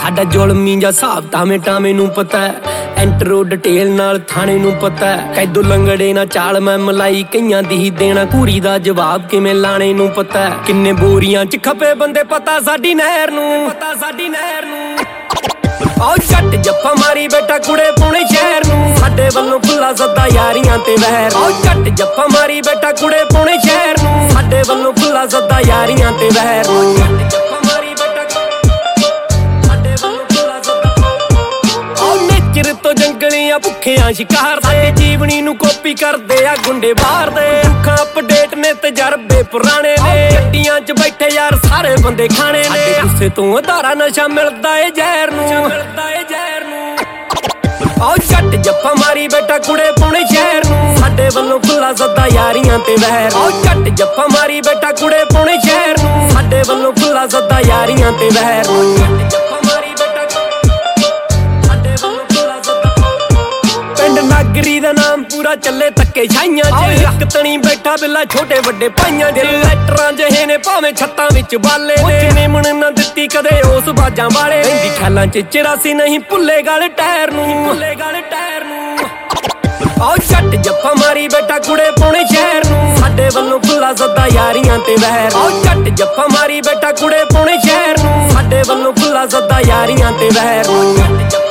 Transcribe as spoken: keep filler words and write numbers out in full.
ਸਾਡਾ ਜ਼ੁਲਮੀ ਜਾਂ ਹਿਸਾਬ ਟਾਵੇਂ ਟਾਵੇਂ ਨੂੰ ਪਤਾ ਹੈ, ਐਂਟਰੋ ਡਿਟੇਲ ਨਾਲ ਥਾਣੇ ਨੂੰ ਪਤਾ ਹੈ। ਕੈਦੋ ਲੰਗੜੇ ਨਾ ਚਾਲ ਮੈਂ ਮਲਾਈ, ਕਈਆਂ ਦੀ ਹੀ ਦੇਣਾ ਘੂਰੀ ਦਾ ਜਵਾਬ ਕਿਵੇਂ ਲਾਣੇ ਨੂੰ ਪਤਾ ਹੈ। ਕਿੰਨੇ ਬੋਰੀਆਂ ਚ ਖਪੇ ਬੰਦੇ ਪਤਾ ਸਾਡੀ ਨਹਿਰ ਨੂੰ, ਪਤਾ ਸਾਡੀ ਨਹਿਰ ਨੂੰ। ਆਓ ਜੱਟ ਜੱਫਾ ਮਾਰੀ ਬੈਠਾ ਕੁੜੇ ਪੂਣੇ ਸ਼ਹਿਰ ਨੂੰ, ਸਾਡੇ ਵੱਲੋਂ ਖੁੱਲਾ ਸੱਦਾ ਯਾਰੀਆਂ ਤੇ ਵਹਿਰ। ਆਓ ਜੱਟ ਜੱਫਾ ਮਾਰੀ ਬੈਠਾ ਕੁੜੇ ਪੂਣੇ ਸ਼ਹਿਰ ਨੂੰ, ਸਾਡੇ ਵੱਲੋਂ ਖੁੱਲਾ ਸੱਦਾ ਯਾਰੀਆਂ ਤੇ ਵਹਿਰ। ਤੋਂ ਜੰਗਲੀਆਂ ਭੁੱਖਿਆਂ ਸ਼ਿਕਾਰ ਦੇ, ਜੀਵਨੀ ਨੂੰ ਕਾਪੀ ਕਰਦੇ ਆ ਗੁੰਡੇ ਬਾਹਰ ਦੇ। ਦੁੱਖਾਂ ਅਪਡੇਟ ਨੇ ਤਜਰਬੇ ਪੁਰਾਣੇ ਨੇ, ਗੱਡੀਆਂ 'ਚ ਬੈਠੇ ਯਾਰ ਸਾਰੇ ਬੰਦੇ ਖਾਣੇ ਨੇ। ਗੁੱਸੇ ਤੋਂ ਅਧਾਰਾ ਨਸ਼ਾ ਮਿਲਦਾ ਏ ਜ਼ਹਿਰ ਨੂੰ, ਮਿਲਦਾ ਏ ਜ਼ਹਿਰ ਨੂੰ। ਆਓ ਜੱਟ ਜੱਫਾ ਮਾਰੀ ਬੈਠਾ ਕੁੜੇ ਪੂਣੇ ਸ਼ਹਿਰ ਨੂੰ, ਸਾਡੇ ਵੱਲੋਂ ਖੁੱਲਾ ਸੱਦਾ ਯਾਰੀਆਂ ਤੇ ਵਹਿਰ। ਆਓ ਜੱਟ ਜੱਫਾ ਮਾਰੀ ਬੈਠਾ ਕੁੜੇ ਪੂਣੇ ਸ਼ਹਿਰ ਨੂੰ, ਸਾਡੇ ਵੱਲੋਂ ਖੁੱਲਾ ਸੱਦਾ ਯਾਰੀਆਂ ਤੇ ਵਹਿਰ। ਨਾਗਰੀ ਦਾ ਨਾਮ ਪੂਰਾ ਚੱਲੇ ਧੱਕੇ ਛਾਈਆਂ ਚ, ਇੱਕ ਤਣੀ ਬੈਠਾ ਬਿੱਲਾ ਛੋਟੇ ਵੱਡੇ ਭਾਈਆਂ ਚ। ਲੈਟਰਾਂ ਜਿਹੇ ਨੇ ਭਾਵੇਂ ਛੱਤਾਂ ਵਿੱਚ ਬਾਲੇ ਨੇ, ਨਿਮਣ ਨਾ ਦਿੱਤੀ ਕਦੇ ਉਸ ਬਾਜਾਂ ਵਾਲੇ। ਰਹਿੰਦੀ ਖਿਆਲਾਂ ਚ ਚਿਰਾਸੀ ਨਹੀਂ ਭੁੱਲੇ ਗਲ ਟਾਇਰ ਨੂੰ, ਭੁੱਲੇ ਗਲ ਟਾਇਰ ਨੂੰ। ਆਓ ਜੱਟ ਜੱਫਾ ਮਾਰੀ ਬੈਠਾ ਕੁੜੇ ਪੂਣੇ ਸ਼ਹਿਰ ਨੂੰ, ਸਾਡੇ ਵੱਲੋਂ ਖੁੱਲਾ ਸੱਦਾ ਯਾਰੀਆਂ ਤੇ ਵਹਿਰ। ਆਓ ਜੱਟ ਜੱਫਾ ਮਾਰੀ ਬੈਠਾ ਕੁੜੇ ਪੂਣੇ ਸ਼ਹਿਰ ਨੂੰ, ਸਾਡੇ ਵੱਲੋਂ ਖੁੱਲਾ ਸੱਦਾ ਯਾਰੀਆਂ ਤੇ ਵਹਿਰ।